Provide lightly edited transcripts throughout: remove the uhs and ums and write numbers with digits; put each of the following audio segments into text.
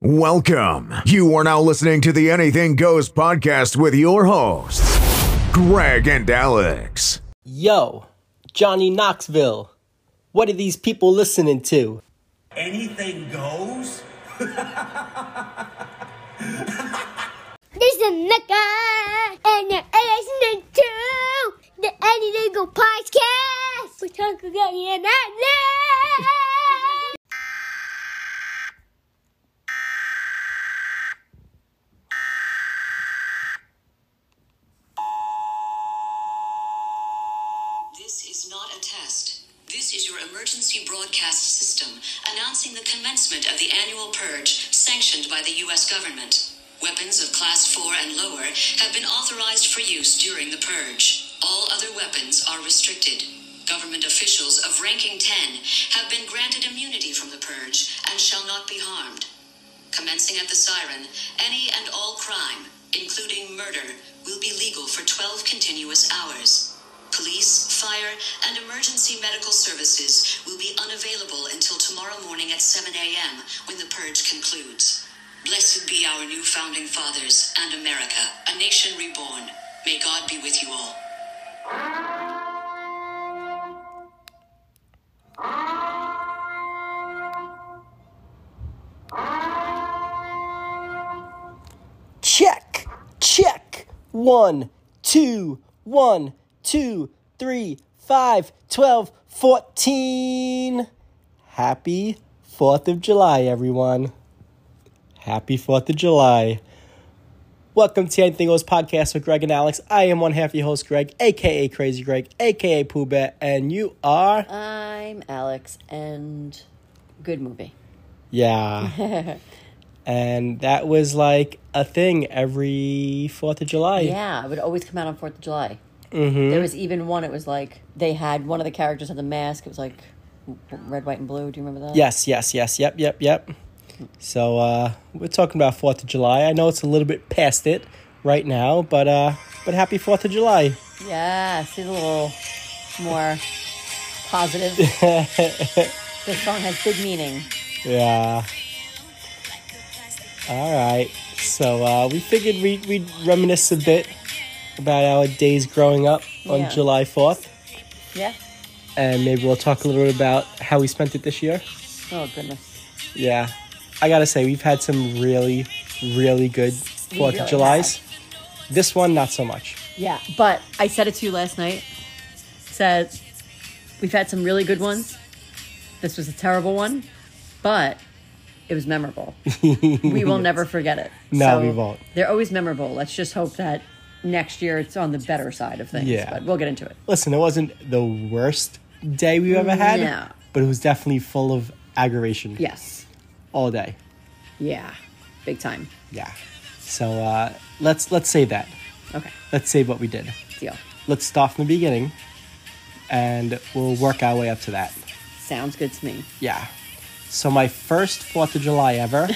Welcome. You are now listening to the Anything Goes podcast with your hosts, Greg and Alex. Yo, Johnny Knoxville. What are these people listening to? Anything goes? This is Mecca, and you're listening to the Anything Go podcast. We're talking about it now. This is not a test. This is your emergency broadcast system announcing the commencement of the annual purge sanctioned by the U.S. government. Weapons of Class 4 and lower have been authorized for use during the purge. All other weapons are restricted. Government officials of ranking 10 have been granted immunity from the purge and shall not be harmed. Commencing at the siren, any and all crime, including murder, will be legal for 12 continuous hours. Police, fire, and emergency medical services will be unavailable until tomorrow morning at 7 a.m. when the purge concludes. Blessed be our new founding fathers and America, a nation reborn. May God be with you all. Check, check. 1, 2, 1, 2, 3, 5, 12, 14. Happy 4th of July, everyone. Happy 4th of July. Welcome to Anything Goes podcast with Greg and Alex. I am one half your host, Greg, a.k.a. Crazy Greg, a.k.a. Pooh Bear, and you are... I'm Alex, and good movie. Yeah. And that was like a thing every 4th of July. Yeah, it would always come out on 4th of July. Mm-hmm. There was even one, it was like, they had one of the characters had the mask. It was like red, white, and blue. Do you remember that? Yes. Yep. So we're talking about 4th of July. I know it's a little bit past it right now, but happy 4th of July. Yeah, see a little more positive. This song has big meaning. Yeah. All right. So we figured we'd reminisce a bit about our days growing up on July 4th. Yeah. And maybe we'll talk a little bit about how we spent it this year. Oh, goodness. Yeah. I gotta say, we've had some really, really good 4th of Julys. This one, not so much. Yeah, but I said it to you last night. Said, we've had some really good ones. This was a terrible one, but it was memorable. We will never forget it. No, we won't. They're always memorable. Let's just hope that next year it's on the better side of things. Yeah. But we'll get into it. Listen, it wasn't the worst day we've ever had. No. But it was definitely full of aggravation. Yes. All day. Yeah. Big time. Yeah. So let's save that. Okay. Let's save what we did. Deal. Let's start from the beginning, and we'll work our way up to that. Sounds good to me. Yeah. So my first 4th of July ever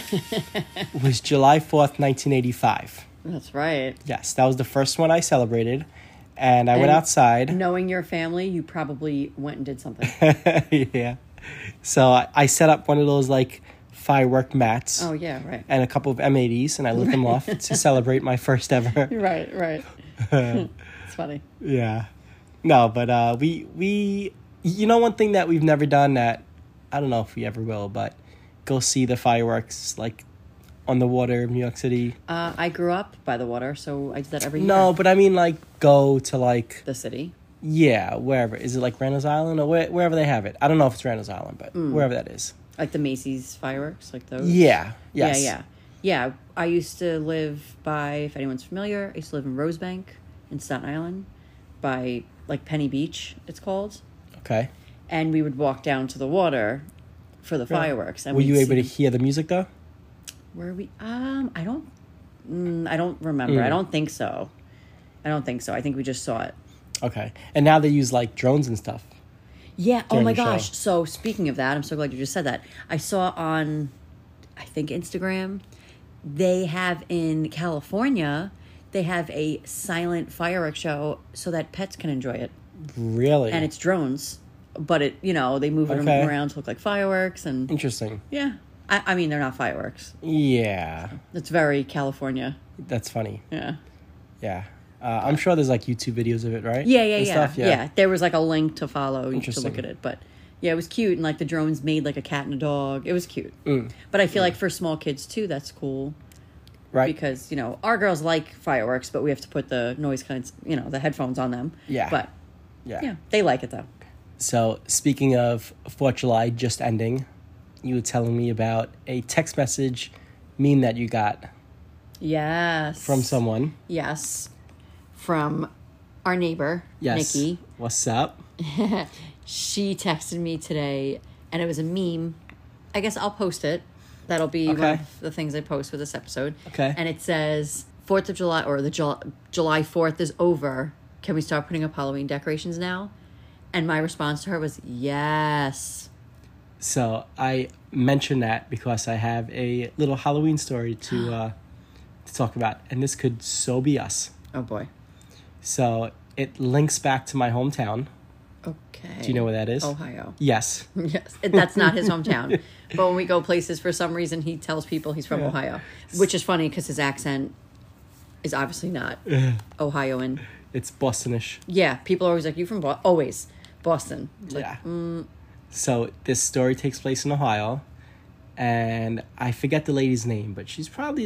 was July 4th, 1985. That's right. Yes, that was the first one I celebrated. And I went outside. Knowing your family, you probably went and did something. Yeah. So I set up one of those, like, firework mats. Oh, yeah, right. And a couple of M80s, and I lit them off to celebrate my first ever. Right. It's funny. Yeah. No, but we you know, one thing that we've never done that, I don't know if we ever will, but go see the fireworks, like, on the water of New York City. I grew up by the water, so I did that every year. No, but I mean, like, go to, like... The city? Yeah, wherever. Is it, like, Randall's Island? Or wherever they have it. I don't know if it's Randall's Island, but wherever that is. Like the Macy's fireworks? Like those? Yeah. Yes. Yeah, I used to live by, if anyone's familiar, I used to live in Rosebank in Staten Island by, like, Penny Beach, it's called. Okay. And we would walk down to the water for the fireworks. And were you able to hear the music, though? Were we? I don't remember. I don't think so. I think we just saw it. Okay. And now they use, like, drones and stuff. Yeah. Oh, my the show. gosh. So, speaking of that, I'm so glad you just said that. I saw on, I think, Instagram, they have in California, they have a silent fireworks show so that pets can enjoy it. Really? And it's drones. But, they move it around to look like fireworks. And Interesting. yeah. I mean, they're not fireworks. Yeah, It's very California. that's funny. Yeah. Yeah. I'm sure there's like YouTube videos of it, right? Yeah. And stuff, Yeah. There was like a link to follow to Interesting. look at it. But yeah, it was cute. And like the drones made like a cat and a dog. It was cute. Mm. But I feel like for small kids too, that's cool. Right. Because, our girls like fireworks, but we have to put the noise kinds, the headphones on them. Yeah. But yeah. they like it though. So, speaking of 4th of July just ending, you were telling me about a text message meme that you got Yes. from someone. Yes. From our neighbor, Yes. Nikki. What's up? She texted me today, and it was a meme. I guess I'll post it. That'll be one Okay. of the things I post for this episode. Okay. And it says, 4th of July, or the July 4th is over. Can we start putting up Halloween decorations now? And my response to her was, yes. So, I mentioned that because I have a little Halloween story to talk about, and this could so be us. Oh, boy. So, it links back to my hometown. Okay. Do you know where that is? Ohio. Yes. Yes, that's not his hometown. But when we go places, for some reason, he tells people he's from Ohio, which is funny because his accent is obviously not Ohioan. It's Bostonish. Yeah, people are always like, "You from Boston?" Always Boston. It's like, Yeah. So this story takes place in Ohio, and I forget the lady's name, but she's probably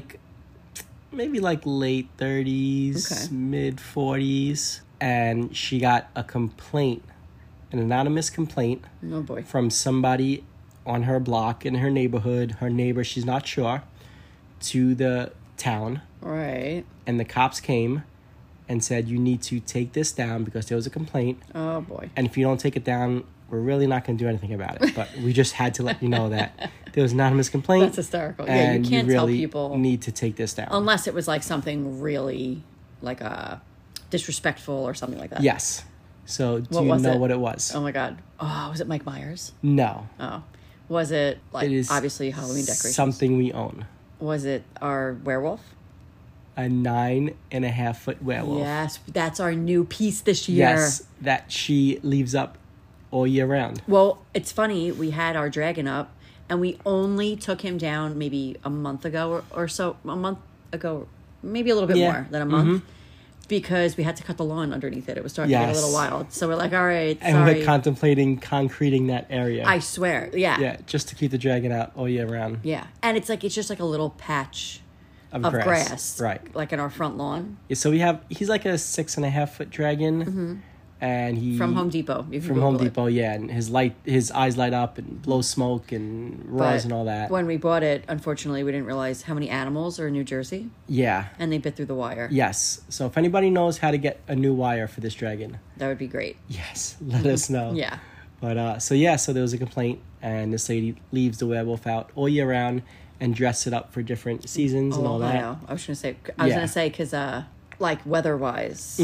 maybe late 30s, Okay. mid 40s, and she got a complaint, an anonymous complaint oh boy. from somebody on her block in her neighborhood, her neighbor, she's not sure, to the town, Right. and the cops came and said, you need to take this down because there was a complaint. Oh boy. And if you don't take it down, we're really not going to do anything about it. But we just had to let you know that there was an anonymous complaint. That's hysterical. Yeah, And you can't really tell people need to take this down. unless it was like something really like disrespectful or something like that. Yes. So do What you was know it? what it was? Oh my god. Oh, was it Mike Myers? No. Oh, was it like It is obviously Halloween decorations? something we own. Was it our werewolf? A 9.5-foot werewolf. Yes, that's our new piece this year. Yes, that she leaves up all year round. Well, it's funny. We had our dragon up, and we only took him down maybe a month ago or so. A month ago, maybe a little bit Yeah. more than a month, because we had to cut the lawn underneath it. It was starting to get a Yes. little wild. So we're like, all right, And sorry. we're contemplating concreting that area. I swear, yeah. Yeah, just to keep the dragon out all year round. Yeah. And it's just like a little patch Of of grass. grass. Right. Like in our front lawn Yeah, so he's like a 6.5-foot dragon. And he from Home Depot. If you From Home Google it. Depot, yeah, and his eyes light up and blows smoke and roars But and all that. when we bought it, unfortunately, we didn't realize how many animals are in New Jersey, Yeah, and they bit through the wire. yes. So if anybody knows how to get a new wire for this dragon, That would be great. yes, let us know. Yeah. But so there was a complaint, and this lady leaves the werewolf out all year round and dress it up for different seasons and all that. Ohio. I was going to Yeah. say, because like weather-wise,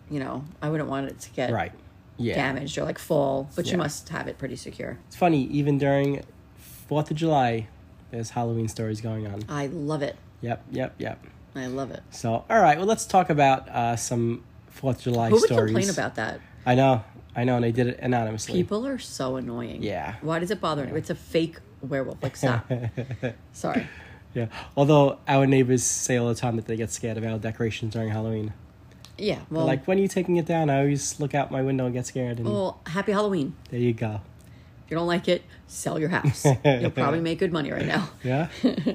I wouldn't want it to get Right. Yeah. damaged or like fall, but Yeah. you must have it pretty secure. It's funny, even during 4th of July, there's Halloween stories going on. I love it. Yep. I love it. So, all right, well, let's talk about some 4th of July Who would stories. complain about that? I know, and they did it anonymously. People are so annoying. Yeah. Why does it bother me? It's a fake werewolf. Like, stop. Sorry. Yeah. Although our neighbors say all the time that they get scared of our decorations during Halloween. Yeah. They're Well, like, when are you taking it down? I always look out my window and get scared. And happy Halloween. there you go. If you don't like it, sell your house. You'll probably make good money right now. Yeah.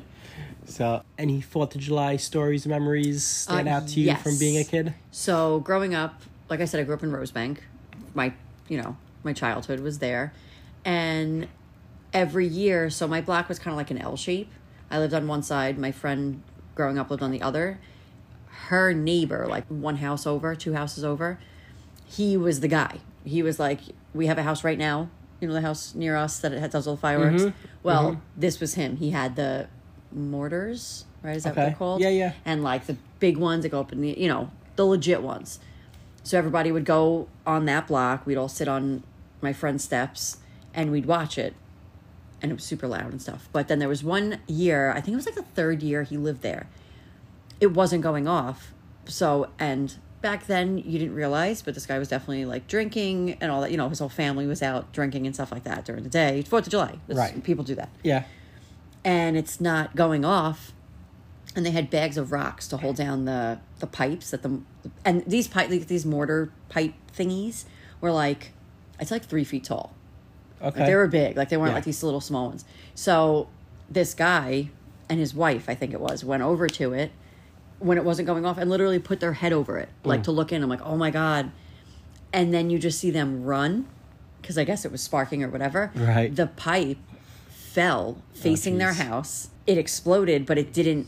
So, any 4th of July stories, memories stand out to you yes. from being a kid? So growing up, like I said, I grew up in Rosebank. My childhood was there. And every year, so my block was kind of like an L shape. I lived on one side. My friend growing up lived on the other. Her neighbor, like one house over, 2 houses over, he was the guy. He was like, we have a house right now, the house near us that does all the fireworks. Well, this was him. He had the mortars, right? Is that what Okay. they're called? Yeah. And like the big ones that go up in the legit ones. So everybody would go on that block. We'd all sit on my friend's steps and we'd watch it. And it was super loud and stuff. But then there was one year, I think it was like the 3rd year he lived there. It wasn't going off. So, and back then you didn't realize, but this guy was definitely like drinking and all that. His whole family was out drinking and stuff like that during the day. 4th of July. Right. People do that. Yeah. and it's not going off. And they had bags of rocks to hold down the pipes and these mortar pipe thingies were like, it's like 3 feet tall. Okay. Like they were big. Like they weren't Yeah. like these little small ones. So this guy and his wife, I think it was, went over to it when it wasn't going off and literally put their head over it, like to look in. I'm like, oh my God. And then you just see them run, because I guess it was sparking or whatever. Right. The pipe fell facing their geez. house. It exploded, but it didn't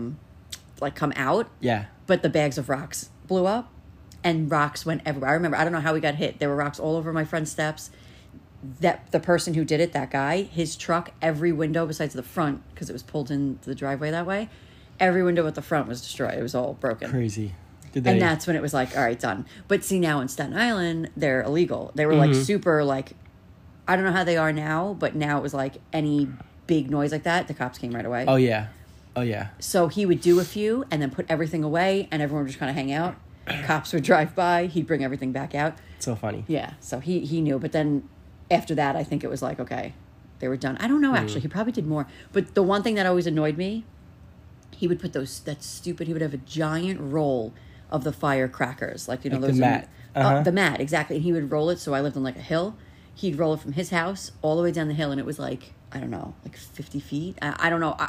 like come out. Yeah. But the bags of rocks blew up and rocks went everywhere. I remember, I don't know how we got hit. There were rocks all over my friend's steps. That the person who did it, that guy, his truck, every window besides the front, because it was pulled into the driveway that way, every window at the front was destroyed. It was all broken. Crazy. And that's when it was like, all right, done. But see, now in Staten Island, they're illegal. They were like super like, I don't know how they are now, but now it was like any big noise like that, the cops came right away. Oh yeah. Oh yeah. So he would do a few and then put everything away and everyone would just kind of hang out. Cops would drive by. He'd bring everything back out. So funny. Yeah. So he knew. But then after that, I think it was like, okay, they were done. I don't know, actually. He probably did more. But the one thing that always annoyed me, he would put he would have a giant roll of the firecrackers. Like, you know, Like those the mat. Uh-huh. the mat, exactly. And he would roll it. So I lived on like a hill. He'd roll it from his house all the way down the hill. And it was like, I don't know, like 50 feet. I don't know.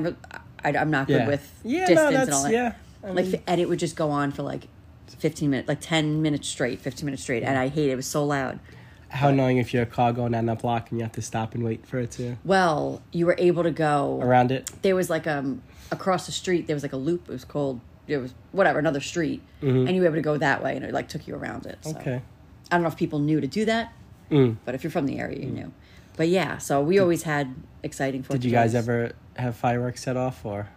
I'm not good Yeah. with Yeah, distance no, and all that. yeah. I Like, mean- and it would just go on for like 15 minutes, like 10 minutes straight, 15 minutes straight. And I hate it. It was so loud. How annoying if you're a car going down that block and you have to stop and wait for it to Well, you were able to go around it. There was like across the street. There was like a loop. It was whatever, another street, and you were able to go that way, and it like took you around it. So. Okay. I don't know if people knew to do that, but if you're from the area, you knew. But yeah, so we always had exciting. Did you guys ever have fireworks set off or?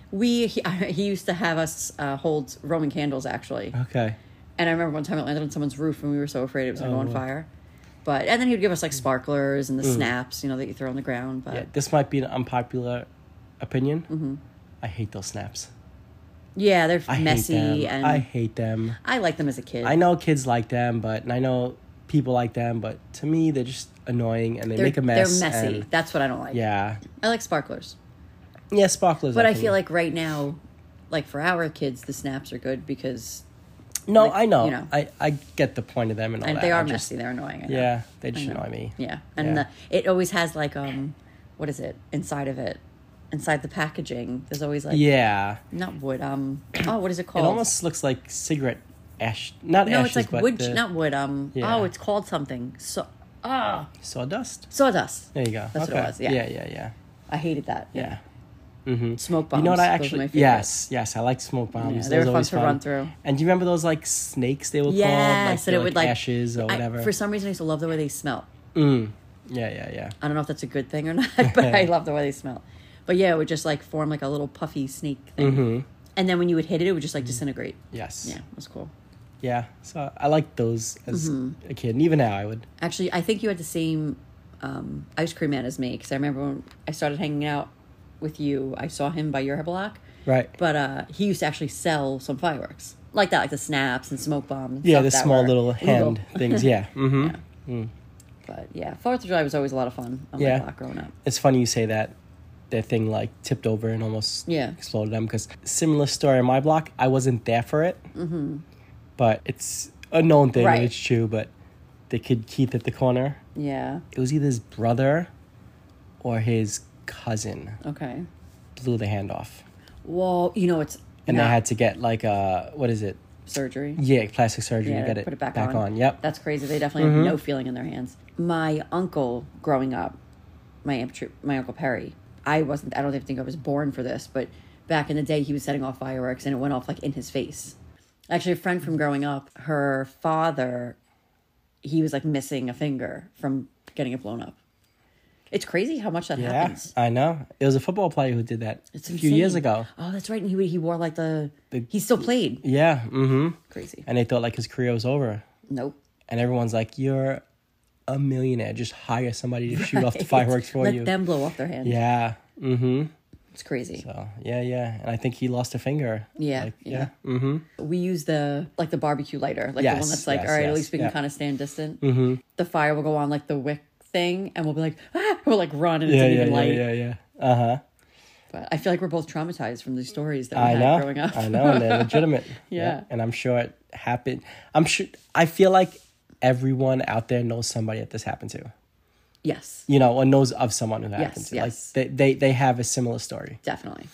He used to have us hold Roman candles actually, Okay. and I remember one time it landed on someone's roof, and we were so afraid it was going to go on wow. fire. And then he would give us like sparklers and the snaps, that you throw on the ground. But Yeah, this might be an unpopular opinion. I hate those snaps. yeah, they're I messy, hate them. and I hate them. I liked them as a kid. I know kids like them, and I know people like them, but to me, they're just annoying and they make a mess. They're messy. and- That's what I don't like. yeah. I like sparklers. Yeah, sparklers. But I can- feel like right now, like for our kids, the snaps are good because No, like, I know. you know. I get the point of them and all and that. they are I just- messy. They're annoying. I know. Yeah, they just I know. annoy me. Yeah, and Yeah. it always has like what is it inside of it? Inside the packaging, there's always like Yeah. not wood. What is it called? It almost looks like cigarette ash. Not no, ashes, it's like but wood. the Not wood. Yeah. Oh, it's called something. sawdust. Sawdust. There you go. That's okay. what it was. Yeah. Yeah. I hated that. Yeah. Smoke bombs. You know what? I those were my actually favorite. yes, I like smoke bombs. Yeah, they were Those fun always to run through. And do you remember those like snakes they were called? Yes, and it would like ashes or whatever. For some reason, I used to love the way they smell. Yeah. I don't know if that's a good thing or not, but I love the way they smell. But yeah, it would just like form like a little puffy snake thing. And then when you would hit it, it would just like disintegrate. Yes. Yeah, it was cool. Yeah. So I liked those as a kid, and even now I would. Actually, I think you had the same ice cream man as me, because I remember when I started hanging out with you, I saw him by your block. Right. But he used to actually sell some fireworks like that, like the snaps and smoke bombs. And Yeah, stuff the that small were little legal. hand things. Yeah. But yeah, 4th of July was always a lot of fun on my Yeah. block growing up. It's funny you say that. That thing like tipped over and almost exploded them, because similar story on my block. I wasn't there for it, but it's a known thing. Right. And it's true. But the kid Keith at the corner, Yeah. it was either his brother or his cousin Okay. blew the hand off, Well, it's and not they had to get like what is it? surgery. Yeah, plastic surgery Yeah, to get it put it back on. on. Yep. That's crazy. They definitely have no feeling in their hands. My uncle growing up, my Uncle Perry, I don't even think I was born for this, but back in the day, he was setting off fireworks and it went off like in his face. Actually, a friend from growing up, her father, he was like missing a finger from getting it blown up. It's crazy how much that Yeah, happens. I know. It was a football player who did that It's a few insane. years ago. Oh, that's right. And he wore like he still played. Yeah. Crazy. And they thought like his career was over. Nope. And everyone's like, "You're a millionaire. Just hire somebody to shoot off the fireworks for you." Let them blow off their hands. Yeah. It's crazy. So yeah. And I think he lost a finger. Yeah, Like, yeah. We use the barbecue lighter, like the Yes, one that's like, yes, all right, at yes, least we can yeah. kind of stand distant. The fire will go on like the wick thing, and we'll be like, we'll like run, and it's Yeah, an yeah, even light. yeah. But I feel like we're both traumatized from these stories that we I had know. growing up. I know, and they're legitimate. Yeah. And I'm sure it happened. I feel like everyone out there knows somebody that this happened to. Yes, You know, or knows of someone who happened to. yes. Like they have a similar story. definitely.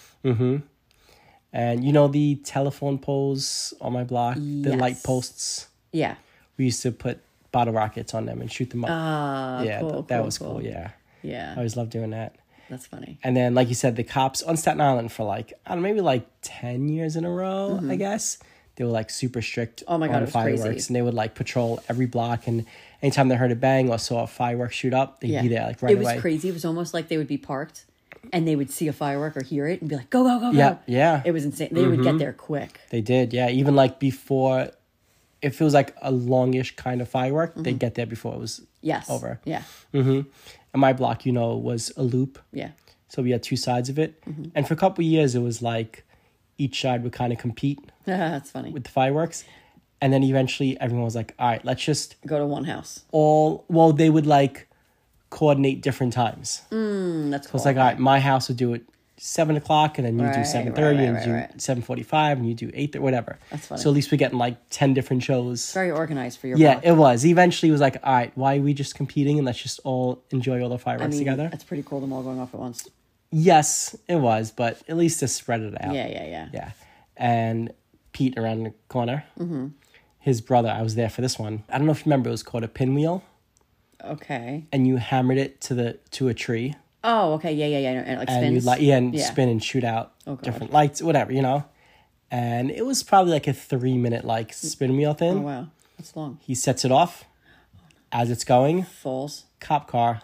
And you know the telephone poles on my block, the light Yes. posts. Yeah. We used to put bottle rockets on them and shoot them up. Yeah, cool, that cool, was cool. cool. Yeah, Yeah. I always loved doing that. That's funny. And then, like you said, the cops on Staten Island for like, I don't know, maybe like 10 years in a row, I guess. They were like super strict Oh my God, on it was fireworks. crazy. And they would like patrol every block. And anytime they heard a bang or saw a firework shoot up, they'd Yeah. be there like right it was away. crazy. It was almost like they would be parked and they would see a firework or hear it and be like, go, go, go, Yeah, go. yeah. It was insane. They would get there quick. They did, yeah. Even like before, if it was like a longish kind of firework, they'd get there before it was Yes. over. Yeah. And my block, you know, was a loop. Yeah. So we had two sides of it. And for a couple of years, it was like each side would kind of compete That's funny. with the fireworks. And then eventually everyone was like, all right, let's just Go to one house. they would like coordinate different times. That's So cool. it's like, all right, my house would do it 7 o'clock and then you do Right, 7:30 right, and right, you right. do 7:45 and you do 8, whatever. That's funny. So at least we're getting like 10 different shows. Very organized for your Yeah, block. it was. Eventually it was like, all right, why are we just competing and let's just all enjoy all the fireworks I mean, together? that's pretty cool, them all going off at once. Yes, it was, but at least to spread it out. Yeah, yeah, yeah. Yeah. And Pete around the corner, his brother, I was there for this one. I don't know if you remember, it was called a pinwheel, Okay. and you hammered it to a tree, Oh, okay. Yeah, yeah, yeah. And it like and spins. you spin and shoot out God. different lights, whatever, you know. And it was probably like a 3-minute like spin wheel thing. Oh, wow. That's long. He sets it off as it's going, Falls. cop car,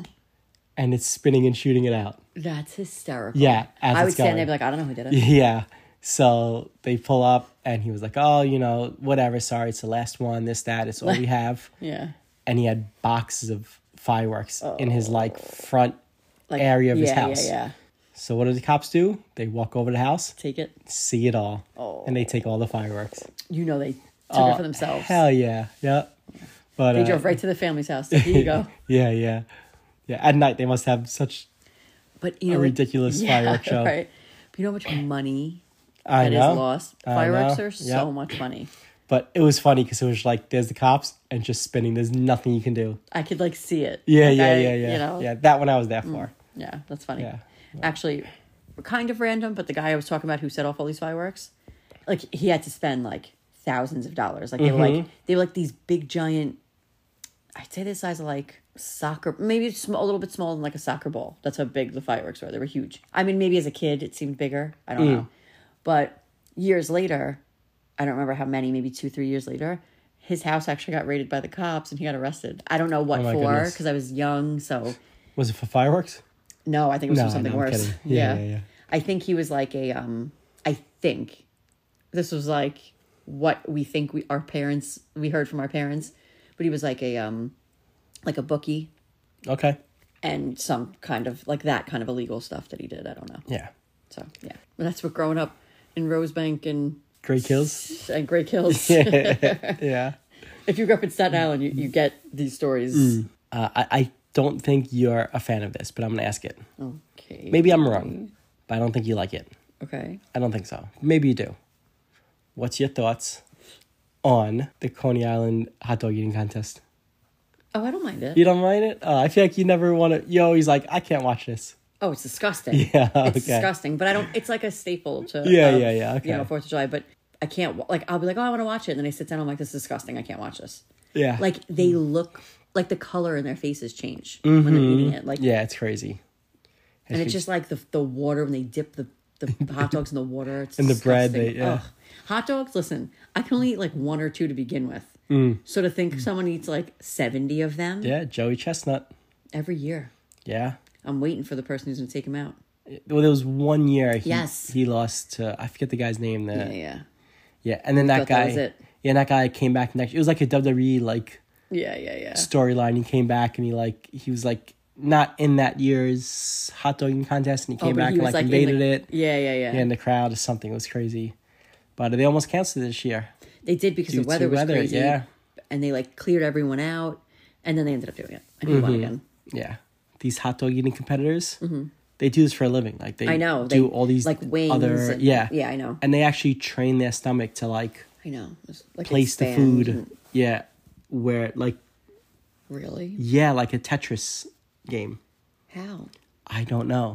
and it's spinning and shooting it out. That's hysterical. Yeah, as I would it's stand there going. and be like, I don't know who did it. Yeah. So they pull up and he was like, oh, you know, whatever. Sorry, it's the last one. This, that. It's all we have. Yeah. And he had boxes of fireworks in his like front area of his house. Yeah, yeah. So what do the cops do? They walk over to the house, Take it. see it all. And they take all the fireworks. You know they took it for themselves. Hell yeah. Yeah. But They drove right to the family's house. Here you go. Yeah, yeah. Yeah. At night they must have such But you know, ridiculous firework show. Right. But you know how much money I that is know. lost? I Fireworks know. are so much money. But it was funny because it was like there's the cops and just spinning. There's nothing you can do. I could like see it. Yeah, Like, yeah, I- yeah, yeah. You know? Yeah, that one I was there for. Yeah, that's funny. Yeah. Actually, kind of random, but the guy I was talking about who set off all these fireworks, like he had to spend like thousands of dollars. Like they Mm-hmm. were like these big giant. I'd say the size of like soccer, maybe it's a little bit smaller than like a soccer ball. That's how big the fireworks were. They were huge. I mean, maybe as a kid it seemed bigger. I don't know, but years later, I don't remember how many. Maybe 2-3 years later, his house actually got raided by the cops and he got arrested. I don't know what Oh my for goodness. because I was young, so. Was it for fireworks? No, I think it was No, for something no, I'm worse. kidding. Yeah, yeah, yeah. I think he was like a I think this was like what we think we heard from our parents, but he was like a bookie Okay. and some kind of like that kind of illegal stuff that he did. I don't know. Yeah. So yeah. But that's what growing up in Rosebank and Great kills. Great Kills. Yeah. If you grew up in Staten Island, you get these stories. I don't think you're a fan of this, but I'm going to ask it. Okay. Maybe I'm wrong, but I don't think you like it. Okay. I don't think so. Maybe you do. What's your thoughts on the Coney Island hot dog eating contest? Oh, I don't mind it. You don't mind it? I feel like you never want to. You're always like, I can't watch this. Oh, it's disgusting. Yeah, It's okay. disgusting. But I don't, it's like a staple to, Yeah, yeah, okay. you know, 4th of July. But I can't, like, I'll be like, oh, I want to watch it. And then I sit down, I'm like, this is disgusting. I can't watch this. Yeah. Like, they look, like the color in their faces change when they're eating it. Like, yeah, it's crazy. and it's just like the water when they dip the hot dogs in the water. It's And the bread, disgusting. yeah. Ugh. Hot dogs, listen, I can only eat like 1 or 2 to begin with. So to think someone eats like 70 of them Yeah, Joey Chestnut. every year. Yeah. I'm waiting for the person who's going to take him out. Well, there was one year Yes. he lost to, I forget the guy's name. Yeah. Yeah, and then that thought guy. that was it. Yeah, and that guy came back next. It was like a WWE like Yeah. storyline. He came back and he was like not in that year's hot dog eating contest, and he came but back he and was, like like, in invaded the- it. Yeah. Yeah, in the crowd or something. It was crazy, but they almost canceled it this year. They did because Due the weather to was weather, crazy. yeah. And they like cleared everyone out, and then they ended up doing it, and he won again. Yeah, these hot dog eating competitors, They do this for a living. Like they I know. do They- all these like wings other and- yeah. yeah, I know. And they actually train their stomach to like I know. It's like place the expand food. and- Yeah. Where like Really? yeah, like a Tetris game. How? I don't know.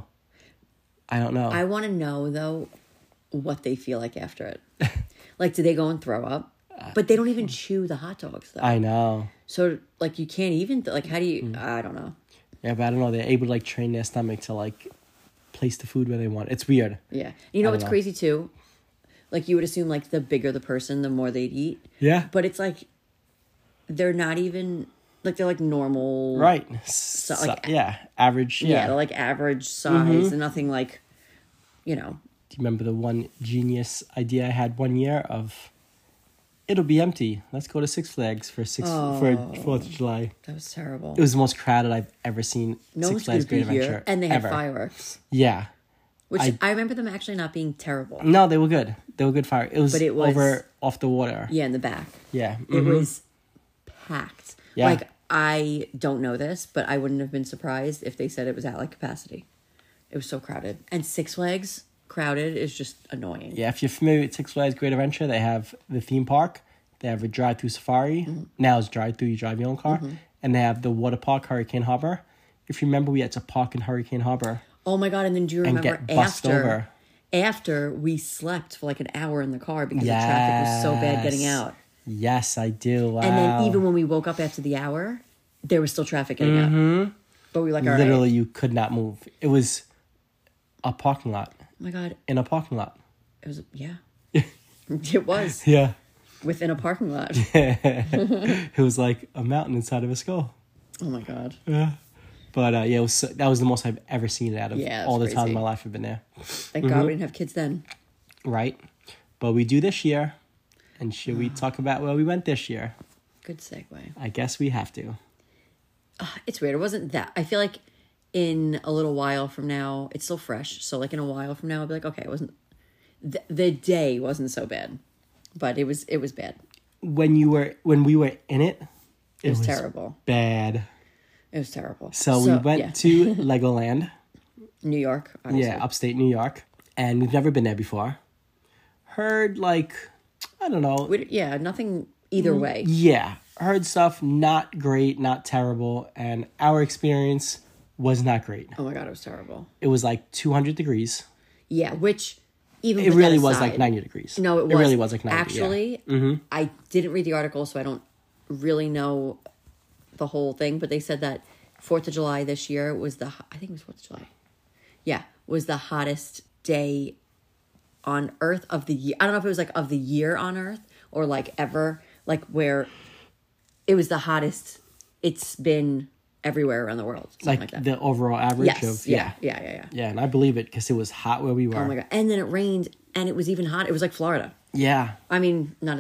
I want to know though what they feel like after it. Like, do they go and throw up? But they don't even chew the hot dogs though. I know. So like you can't even like how do you? Mm. I don't know. Yeah, but I don't know. They're able to like train their stomach to like place the food where they want. It's weird. Yeah, you know I don't what's know. crazy too? Like you would assume like the bigger the person, the more they'd eat. Yeah. But it's like they're not even like they're like normal. Right. like- yeah. Average. Yeah, Yeah. they're like average size and nothing like, you know. Do you remember the one genius idea I had one year of? It'll be empty. Let's go to Six Flags for for 4th of July. That was terrible. It was the most crowded I've ever seen. No Six one's Flags going to Great be Adventure here, and they had ever. fireworks, Yeah. which I- I remember them actually not being terrible. No, they were good. They were good fire. It was, But it was- over off the water. Yeah, in the back. Yeah. It mhm. was packed. Yeah. Like, I don't know this, but I wouldn't have been surprised if they said it was at like capacity. It was so crowded. And Six Flags crowded is just annoying. Yeah, if you're familiar with Six Flags Great Adventure, they have the theme park. They have a drive-through safari. Now it's drive-through, you drive your own car. And they have the water park, Hurricane Harbor. If you remember, we had to park in Hurricane Harbor. Oh my God, and then do you And remember get bussed over. after we slept for like an hour in the car because the traffic was so bad getting Yes. out. Yes, I do. Wow. And then even when we woke up after the hour, there was still traffic getting out. But we were like, all right. Literally, you could not move. It was a parking lot. Oh my God. In a parking lot. It was, yeah. It was Yeah. within a parking lot. It was like a mountain inside of a skull. Oh my God. But yeah, it was that was the most I've ever seen it out of Yeah, it all the was time in crazy. my life I've been there. Thank God we didn't have kids then. Right? But we do this year. And should we talk about where we went this year? Good segue. I guess we have to. It's weird. It wasn't that. I feel like in a little while from now, it's still fresh. So like in a while from now, I'll be like, okay, it wasn't. The day wasn't so bad, but it was bad. When we were in it, It was terrible. Bad. It was terrible. So we went yeah. to Legoland. New York. Obviously. Yeah, upstate New York. And we've never been there before. Heard like, I don't know. Nothing either way. Yeah, heard stuff not great, not terrible. And our experience was not great. Oh my God, it was terrible. It was like 200 degrees. Yeah, which even It with really that was aside- like 90 degrees. No, it was. It really was like 90. Actually, I didn't read the article, so I don't really know the whole thing. But they said that 4th of July this year was I think it was 4th of July. Yeah, was the hottest day on Earth of the year. I don't know if it was like of the year on Earth or like ever, like where it was the hottest it's been everywhere around the world. Something like that. the overall average Yes. of Yeah. Yeah, and I believe it because it was hot where we were. Oh my God. And then it rained and it was even hot. It was like Florida. Yeah. I mean, not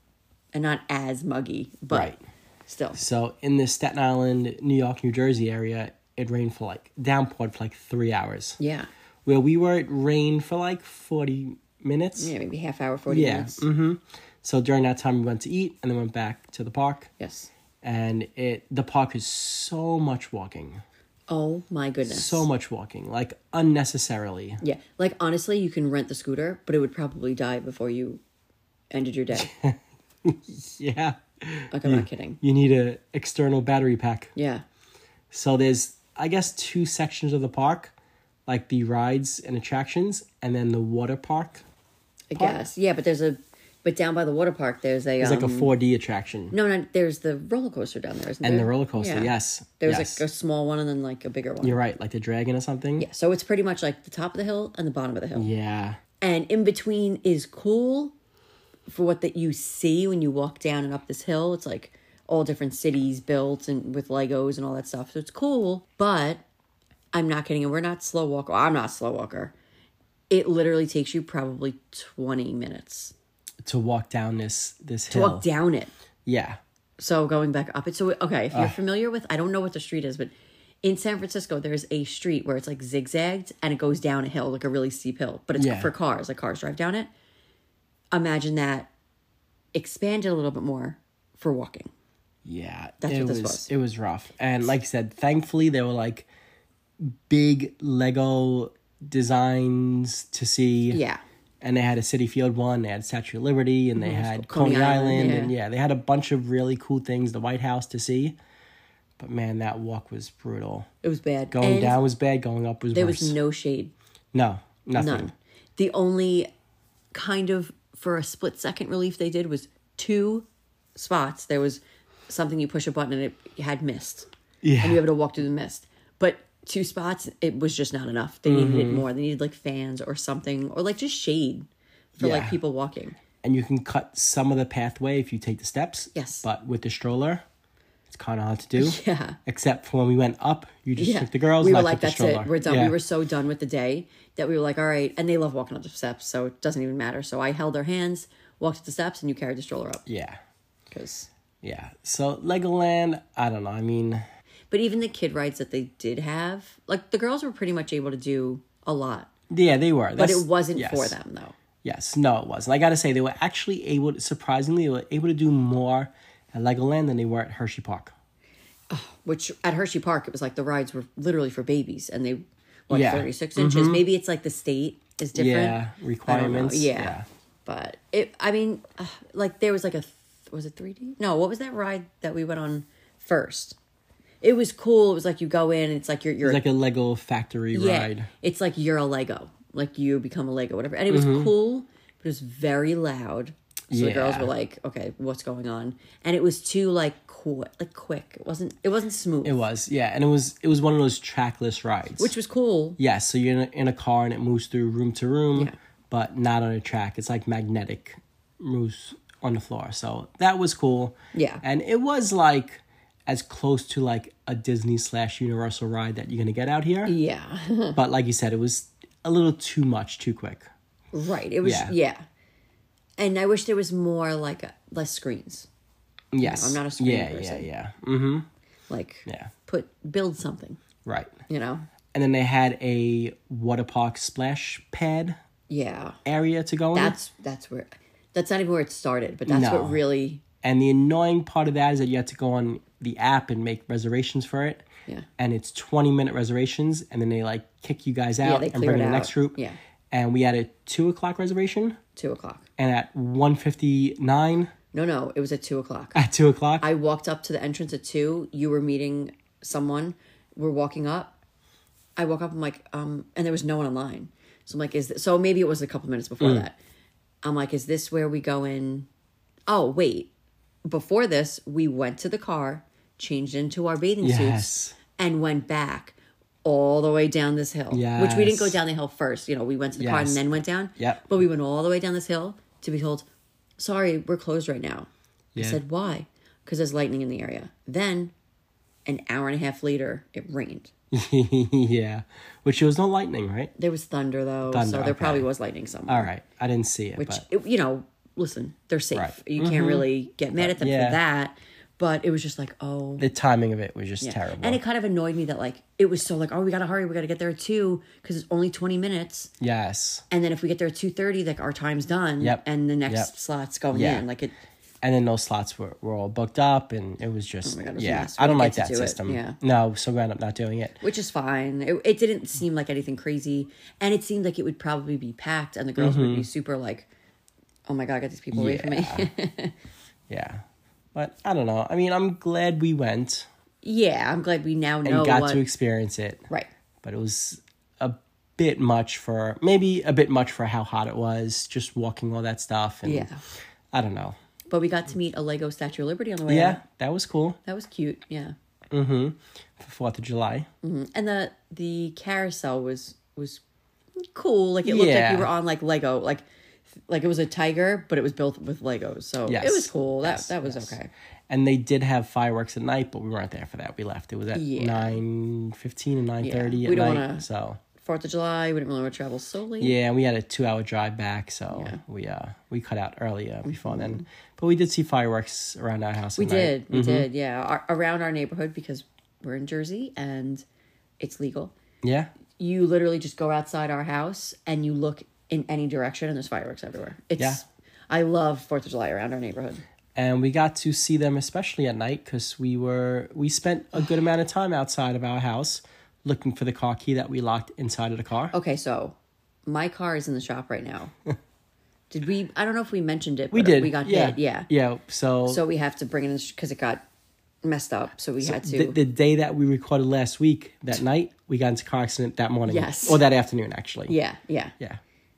as muggy, but Right. still. So in the Staten Island, New York, New Jersey area, it rained for like downpoured for like 3 hours. Yeah. Where we were, it rained for like 40 minutes. Yeah, maybe half hour, 40 Yeah. minutes. So during that time, we went to eat and then went back to the park. Yes. And the park is so much walking. Oh my goodness. So much walking, like unnecessarily. Yeah. Like honestly, you can rent the scooter, but it would probably die before you ended your day. Yeah. Like I'm not kidding. You need a external battery pack. Yeah. So there's, I guess, 2 sections of the park, like the rides and attractions, and then the water park. I guess. Yeah, but down by the water park there's a It's like a 4D attraction. No, there's the roller coaster down there, isn't there? And the roller coaster, Yeah. yes. There's yes. like a small one and then like a bigger one. You're right, like the dragon or something. Yeah, so it's pretty much like the top of the hill and the bottom of the hill. Yeah. And in between is cool for what that you see when you walk down and up this hill. It's like all different cities built and with Legos and all that stuff. So it's cool, but I'm not kidding. And we're not slow walker. I'm not a slow walker. It literally takes you probably 20 minutes To walk down this to hill. walk down it. Yeah. So going back up it. So, okay, if you're familiar with, I don't know what the street is, but in San Francisco, there's a street where it's like zigzagged and it goes down a hill, like a really steep hill, but it's Yeah. for cars, like cars drive down it. Imagine that expanded a little bit more for walking. Yeah. That's it what this was. was. It was rough. And like I said, thankfully they were like, big Lego designs to see. Yeah. And they had a City Field one, they had Statue of Liberty, and they had Coney Island, and they had a bunch of really cool things, the White House to see. But man, that walk was brutal. It was bad. Going down was bad, going up was there worse. was no shade. No, nothing. None. The only kind of, for a split second relief they did was 2 spots. There was something you push a button and it had mist. Yeah. And you had to walk through the mist. But 2 spots, it was just not enough. They needed it more. They needed like fans or something, or like just shade for like people walking. And you can cut some of the pathway if you take the steps. Yes. But with the stroller, it's kind of hard to do. Yeah. Except for when we went up, you just took the girls. We and were I like, took the that's stroller. it. We're done. Yeah. We were so done with the day that we were like, all right. And they love walking up the steps, so it doesn't even matter. So I held their hands, walked up the steps, and you carried the stroller up. Yeah. Because. Yeah. So Legoland, I don't know. I mean, But even the kid rides that they did have, like the girls were pretty much able to do a lot. yeah, they were. But it wasn't for them, though. Yes. No, it wasn't. I got to say, they were actually able, surprisingly, they were able to do more at Legoland than they were at Hershey Park. Which at Hershey Park, it was like the rides were literally for babies, and they, 36 Mm-hmm. inches. Maybe it's like the state is different. Yeah, requirements. I don't know. Yeah. But I mean, like there was like was it 3D? No, what was that ride that we went on first? It was cool. It was like you go in, and it's like you're It's like a Lego factory ride. It's like you're a Lego, like you become a Lego, whatever. And it was cool, but it was very loud. So the girls were like, "Okay, what's going on?" And it was too quick. It wasn't smooth. It was, yeah, and it was one of those trackless rides, Which was cool. yes. So you're in a car and it moves through room to room, Yeah. but not on a track. It's like magnetic, moves on the floor. So that was cool. Yeah. and it was like as close to like a Disney / Universal ride that you're gonna get out here. Yeah. But like you said, it was a little too much, too quick. Right. It was, yeah. And I wish there was more, like, less screens. Yes, I'm not a screen yeah, person. yeah. Mm-hmm. Like, Yeah. build something, Right. you know? And then they had a water park splash pad Yeah. area to go in. That's not even where it started, but that's No. what really, And the annoying part of that is that you have to go on the app and make reservations for it. Yeah. And it's 20-minute reservations, and then they like kick you guys out they and clear bring it in the out. next group. Yeah. And we had a 2:00 reservation, 2:00. and at 1:59 No, it was at 2:00. at 2:00. I walked up to the entrance at 2:00. You were meeting someone. We're walking up. I woke up, I'm like, and there was no one online. So I'm like, so maybe it was a couple minutes before that. I'm like, is this where we go in? Oh, wait. Before this, we went to the car, changed into our bathing suits, Yes. and went back all the way down this hill. Which we didn't go Yes. down the hill first. You know, we went to the car and Yes. then went down. Yep. But we went all the way down this hill to be told, sorry, we're closed right now. Yeah. I said, why? Because there's lightning in the area. Then, an hour and a half later, it rained. Yeah. Which there was no lightning, right? There was thunder, though. Thunder, so there okay. probably was lightning somewhere. All right. I didn't see it. Which, but you know, listen, they're safe. Right. You can't really get mad at them Yeah. for that. But it was just like, oh. the timing of it was just Yeah. terrible. And it kind of annoyed me that, like, it was so like, oh, we got to hurry. We got to get there at 2 because it's only 20 minutes. Yes. And then if we get there at 2:30, like, our time's done. Yep. And the next Yep. slot's going Yeah. in. Like, it. And then those slots were all booked up, and it was just, Oh my God, it was a yeah. mess. I don't We like didn't that get to do it, system. yeah. No, so we ended up not doing it. Which is fine. It didn't seem like anything crazy. And it seemed like it would probably be packed and the girls would be super like, oh my God, get these people away from me. Yeah. But I don't know. I mean, I'm glad we went Yeah, I'm glad we now and know got what. to experience it. Right. But it was a bit much for how hot it was, just walking all that stuff. And Yeah. I don't know. But we got to meet a Lego Statue of Liberty on the way Yeah, out. that was cool. That was cute. Yeah. For 4th of July. And the carousel was cool. Like it looked like Yeah. you were on like Lego, like it was a tiger, but it was built with Legos. So Yes. it was cool. Yes. That was Yes. okay. And they did have fireworks at night, but we weren't there for that. We left. It was at Yeah. 9:15 and 9:30 Yeah. at We don't night. wanna- So 4th of July, we didn't really want to travel so late. yeah, we had a 2-hour drive back, so we cut out earlier before then. But we did see fireworks around our house. We at night. did. We did. Yeah. Around our neighborhood because we're in Jersey and it's legal. Yeah, You literally just go outside our house and you look in any direction and there's fireworks everywhere. Yeah. I love 4th of July around our neighborhood. and we got to see them especially at night because we spent a good amount of time outside of our house looking for the car key that we locked inside of the car. Okay, so my car is in the shop right now. Did we? I don't know if we mentioned it. We but did. We got hit. Yeah. Yeah. So we have to bring it in because it got messed up. So we had to. the day that we recorded last week, that night, we got into a car accident that morning. Yes. Or that afternoon, actually. Yeah. Yeah.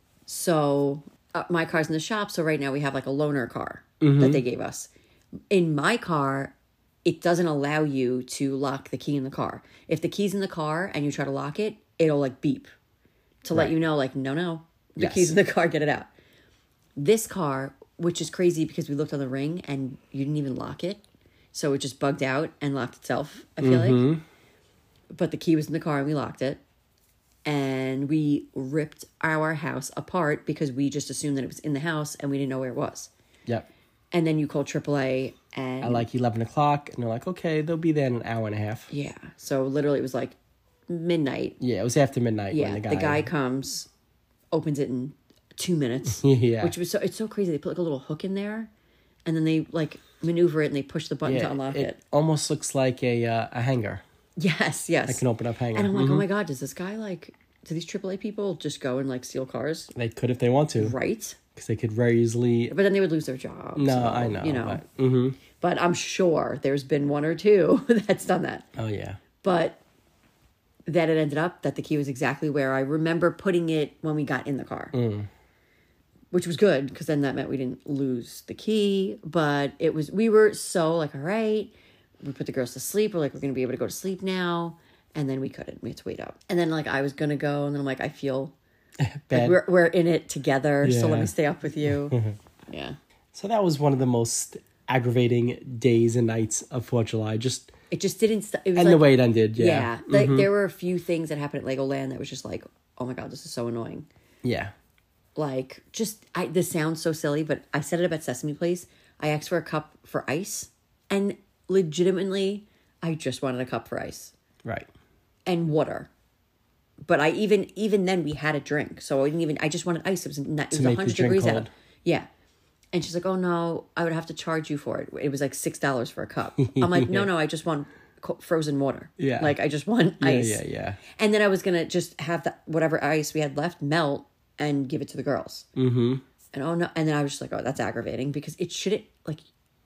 So my car's in the shop. So right now we have like a loaner car that they gave us. In my car, it doesn't allow you to lock the key in the car. If the key's in the car and you try to lock it, it'll like beep to let you know, like, no, the key's in the car, get it out. This car, which is crazy because we looked on the ring and you didn't even lock it. So it just bugged out and locked itself, I feel like. But the key was in the car and we locked it. And we ripped our house apart because we just assumed that it was in the house and we didn't know where it was. Yep. And then you called AAA and... At like 11 o'clock, and they're like, okay, they'll be there in an hour and a half. Yeah. So literally it was like midnight. Yeah, it was after midnight Yeah. when The guy comes, opens it in 2 minutes. Yeah. Which was it's so crazy. They put like a little hook in there and then they like maneuver it and they push the button to unlock it. Almost looks like a hanger. Yes. Like an open up hanger. And I'm like, oh my God, does this guy like... Do these AAA people just go and like steal cars? They could if they want to. Right. Because they could very easily... But then they would lose their jobs. No, so, I know. You know. But, But I'm sure there's been one or two that's done that. oh, yeah. But that it ended up that the key was exactly where I remember putting it when we got in the car. Which was good because then that meant we didn't lose the key. But we were so like, all right, we put the girls to sleep. We're like, we're going to be able to go to sleep now. And then we couldn't. We had to wait up. And then like I was going to go and then I'm like, I feel Bad. like we're in it together. So let Yeah. me stay up with you. Yeah. So that was one of the most aggravating days and nights of 4th of July. Just It just didn't... It was and like, the way it ended, yeah. Yeah. Like, there were a few things that happened at Legoland that was just like, oh my God, this is so annoying. Yeah. Like, this sounds so silly, but I set it up at Sesame Place. I asked for a cup for ice. And legitimately, I just wanted a cup for ice. Right. And water. But I even then, we had a drink. So I just wanted ice. It was make the 100 drink degrees cold. out. Yeah. And she's like, oh no, I would have to charge you for it. It was like $6 for a cup. I'm like, no, I just want frozen water. Yeah. Like, I just want ice. Yeah. And then I was going to just have whatever ice we had left melt and give it to the girls. Mm-hmm. And oh no. And then I was just like, oh, that's aggravating because it shouldn't, like,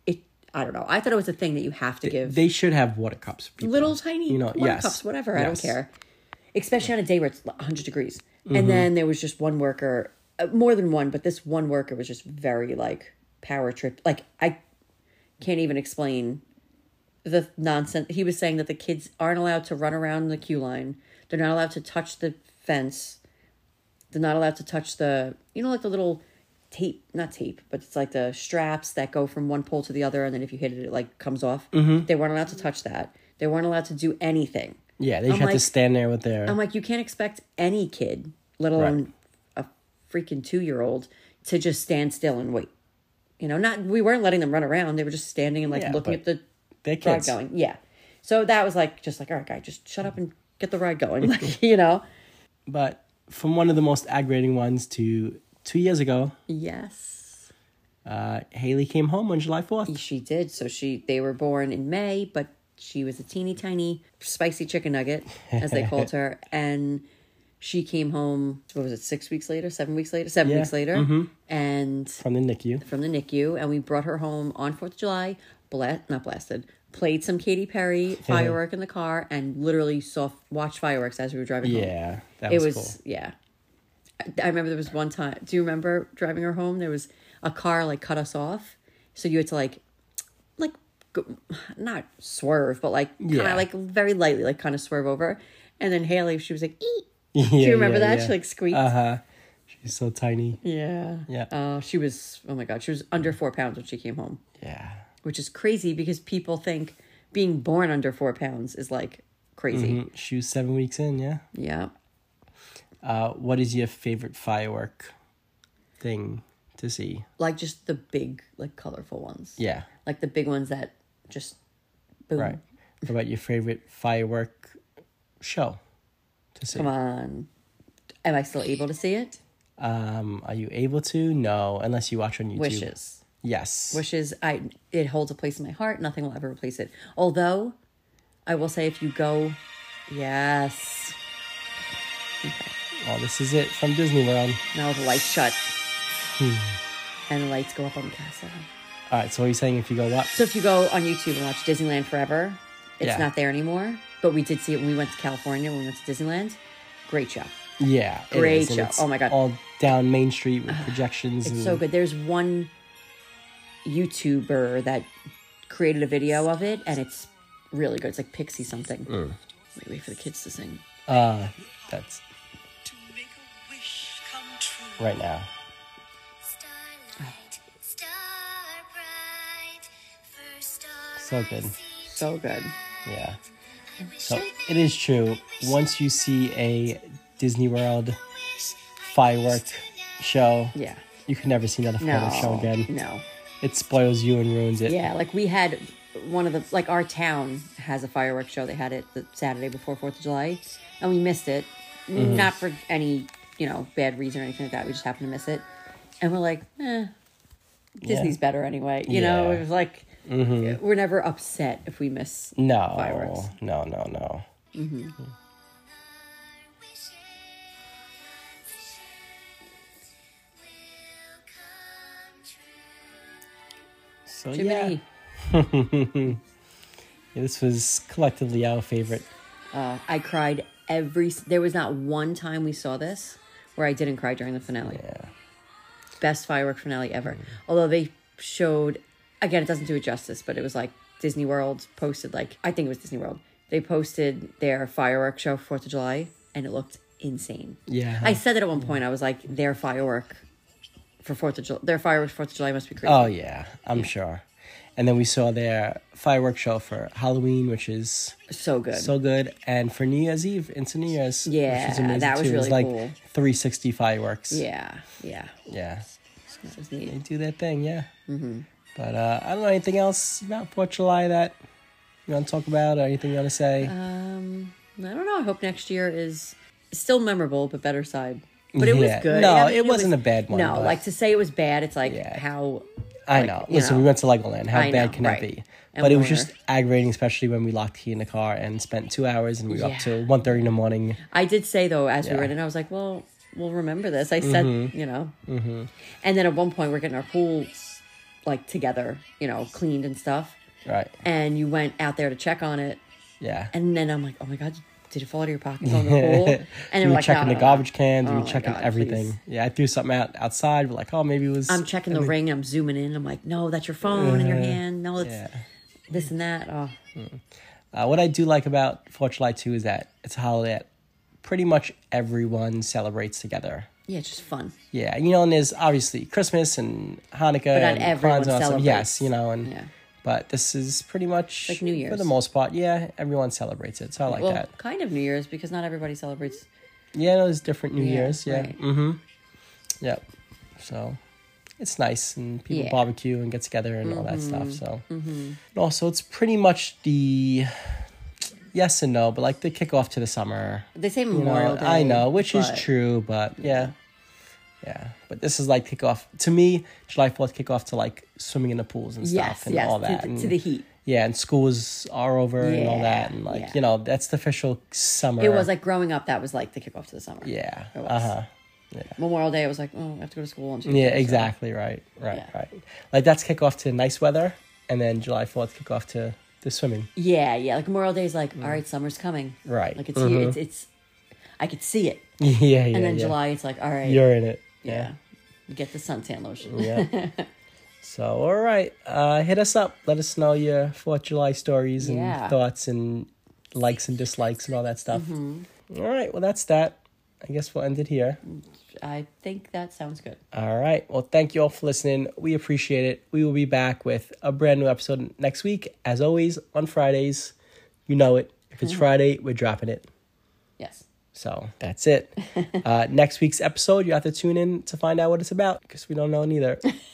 I don't know. I thought it was a thing that you have to give. They should have water cups. For people. Little tiny water yes. cups, whatever. I don't Yes. care. Especially on a day where it's 100 degrees. And then there was just one worker, more than one, but this one worker was just very like power trip. Like I can't even explain the nonsense. He was saying that the kids aren't allowed to run around the queue line. They're not allowed to touch the fence. They're not allowed to touch the, like the little not tape, but it's like the straps that go from one pole to the other. And then if you hit it, it like comes off. They weren't allowed to touch that. They weren't allowed to do anything. Yeah, they just have to stand there with their... I'm like, you can't expect any kid, let alone a freaking 2-year-old, to just stand still and wait. We weren't letting them run around. They were just standing and like looking at the they're ride kids. going. Yeah. So that was like, just like, all right, guy, just shut up and get the ride going. Like, But from one of the most aggravating ones to 2 years ago, Yes. Haley came home on July 4th. She did. So they were born in May, but she was a teeny tiny spicy chicken nugget, as they called her. And she came home, what was it, 7 weeks later? 7 weeks later. And From the NICU. from the NICU. And we brought her home on 4th of July, played some Katy Perry firework in the car and literally watched fireworks as we were driving home. Yeah, that was cool. Yeah. I remember there was one time, do you remember driving her home? There was a car like cut us off. So you had to like go, not swerve, but like kind of like very lightly, like kind of swerve over. And then Haley, she was like, eat. Do you remember that? Yeah. She like squeaked. She's so tiny. Yeah. Yeah. She was, oh my God, she was under 4 pounds when she came home. Yeah. Which is crazy because people think being born under 4 pounds is like crazy. She was 7 weeks in, yeah. Yeah. What is your favorite firework thing to see? Like just the big, like colorful ones. Yeah. Like the big ones that just boom. Right. What about your favorite firework show to see? Come on. Am I still able to see it? Are you able to? No, unless you watch on YouTube. Wishes. Yes. Wishes, it holds a place in my heart. Nothing will ever replace it. Although, I will say if you go Yes. Well, this is it from Disney World. Now the lights shut. And the lights go up on the castle. All right, so what are you saying if you go up? So if you go on YouTube and watch Disneyland Forever, it's not there anymore. But we did see it when we went to California, when we went to Disneyland. Great show. Yeah. it Great is, and show. it's Oh my God. All down Main Street with projections. It's and, so good. There's one YouTuber that created a video of it, and it's really good. It's like Pixie something. Wait for the kids to sing. That's right now. So good. So good. Yeah. So it is true. Once you see a Disney World firework show, Yeah. you can never see another firework show again. No. It spoils you and ruins it. Yeah, like we had one of the, like our town has a fireworks show. They had it the Saturday before 4th of July, and we missed it. Not for any, bad reason or anything like that. We just happened to miss it. And we're like, Disney's better anyway. You know, it was like, we're never upset if we miss fireworks. No. So Jiminy. yeah, this was collectively our favorite. I cried there was not one time we saw this where I didn't cry during the finale. Yeah. Best fireworks finale ever. Although they showed, again, it doesn't do it justice, but it was like Disney World posted, I think it was Disney World. They posted their fireworks show for 4th of July, and it looked insane. Yeah. I said that at one point. I was like, their fireworks for 4th of July must be crazy. Oh yeah, I'm sure. And then we saw their fireworks show for Halloween, which is So good. so good, and for New Year's Eve into New Year's, Yeah, which was amazing that was too. It was really like cool. 360 fireworks. Yeah. Yeah. That was They neat. do their thing, yeah. But I don't know anything else about 4th of July that you want to talk about or anything you want to say. I don't know. I hope next year is still memorable, but better side. But it was Yeah. good. No, I mean, it wasn't a bad one, No, but- like to say it was bad, it's like Yeah. how... I like, know. you Listen, know. we went to Legoland. How I bad know, can that right. be? And But it was we're- just aggravating, especially when we locked key in the car and spent 2 hours and we were up Yeah. to 1:30 in the morning. I did say, though, as we Yeah. were in, I was like, well, we'll remember this. I said, And then at one point, we're getting our pool, together, cleaned and stuff. Right. And you went out there to check on it. Yeah. And then I'm like, oh my God, did it fall out of your pockets on the pool? And we they were like, checking no, the no, garbage cans. Oh We were my checking God, everything. please. Yeah, I threw something out outside. We're like, oh, maybe it was... I'm checking the ring. I'm zooming in. I'm like, no, that's your phone in your hand. No, it's Yeah. this and that. Oh, What I do like about 4th of July, too, is that it's a holiday that pretty much everyone celebrates together. yeah, it's just fun. Yeah, and there's obviously Christmas and Hanukkah But not and everyone Kwanzaa and stuff. celebrates. Yes, Yeah. But this is pretty much Like New Year's. for the most part. Yeah, everyone celebrates it, so I like Well, that. kind of New Year's because not everybody celebrates. Yeah, there's different New Year's. Yeah, right. Yep. So it's nice and people Yeah. barbecue and get together and all that stuff. So and also it's pretty much the yes and no, but like the kickoff to the summer. They say You know, Memorial Day. I know, which is but- true, but yeah. But this is like kickoff to me. July 4th kickoff to like swimming in the pools and stuff Yes, and yes, all that. to the heat. Yeah, and schools are over and all that, Yeah, and like yeah. that's the official summer. It was like growing up. That was like the kickoff to the summer. yeah, It was. Memorial Day. It was like, oh, I have to go to school on Tuesday. Yeah, so- exactly. Right. Yeah. Like that's kickoff to nice weather, and then July 4th kickoff to the swimming. Yeah. Like Memorial Day is like, all right, summer's coming. Right. Like it's here. It's. I could see it. Yeah. And then July, it's like, all right. You're in it. Yeah. Get the suntan lotion. Yeah. So all right, hit us up. Let us know your 4th of July stories and Yeah. thoughts and likes and dislikes and all that stuff. All right. Well, that's that. I guess we'll end it here. I think that sounds good. All right. Well, thank you all for listening. We appreciate it. We will be back with a brand new episode next week, as always, on Fridays. You know it. If it's Friday, we're dropping it. Yes. So that's it. Next week's episode, you have to tune in to find out what it's about because we don't know neither.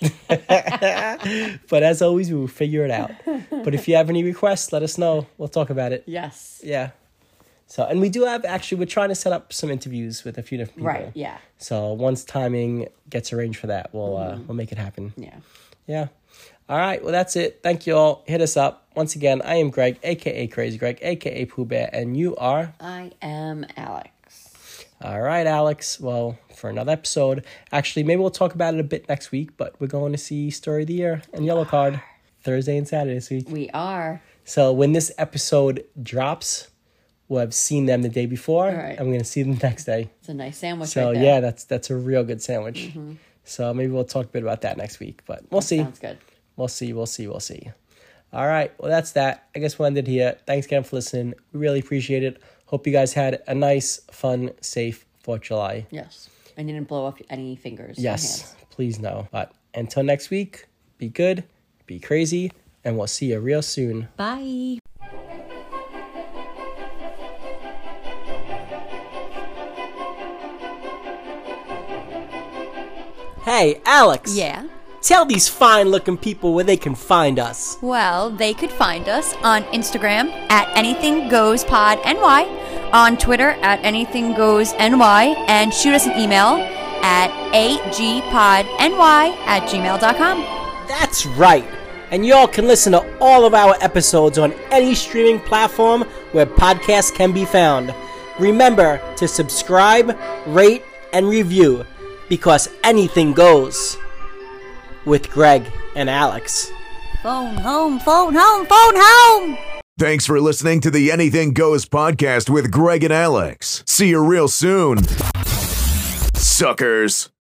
But as always, we will figure it out. But if you have any requests, let us know. We'll talk about it. Yes. Yeah. So, and we do have, actually, we're trying to set up some interviews with a few different people. Right. Yeah. So once timing gets arranged for that, we'll make it happen. Yeah. Yeah. All right, well, that's it. Thank you all. Hit us up. Once again, I am Greg, a.k.a. Crazy Greg, a.k.a. Pooh Bear, and you are? I am Alex. All right, Alex. Well, for another episode. Actually, maybe we'll talk about it a bit next week, but we're going to see Story of the Year and Yellow Card Thursday and Saturday this week. We are. So when this episode drops, we'll have seen them the day before, right. and we're going to see them the next day. It's a nice sandwich So, right there. yeah, that's a real good sandwich. So maybe we'll talk a bit about that next week, but we'll see. Sounds good. We'll see. All right, well, that's that. I guess we'll end it here. Thanks again for listening. We really appreciate it. Hope you guys had a nice, fun, safe 4th of July. Yes. And you didn't blow up any fingers. Or Yes, hands. please no. But until next week, be good, be crazy, and we'll see you real soon. Bye. Hey, Alex. Yeah. Tell these fine-looking people where they can find us. Well, they could find us on Instagram at anythinggoespodny, on Twitter at anythinggoesny, and shoot us an email at agpodny@gmail.com. That's right. And y'all can listen to all of our episodes on any streaming platform where podcasts can be found. Remember to subscribe, rate, and review, because anything goes. With Greg and Alex. Phone home, phone home, phone home! Thanks for listening to the Anything Goes podcast with Greg and Alex. See you real soon, suckers.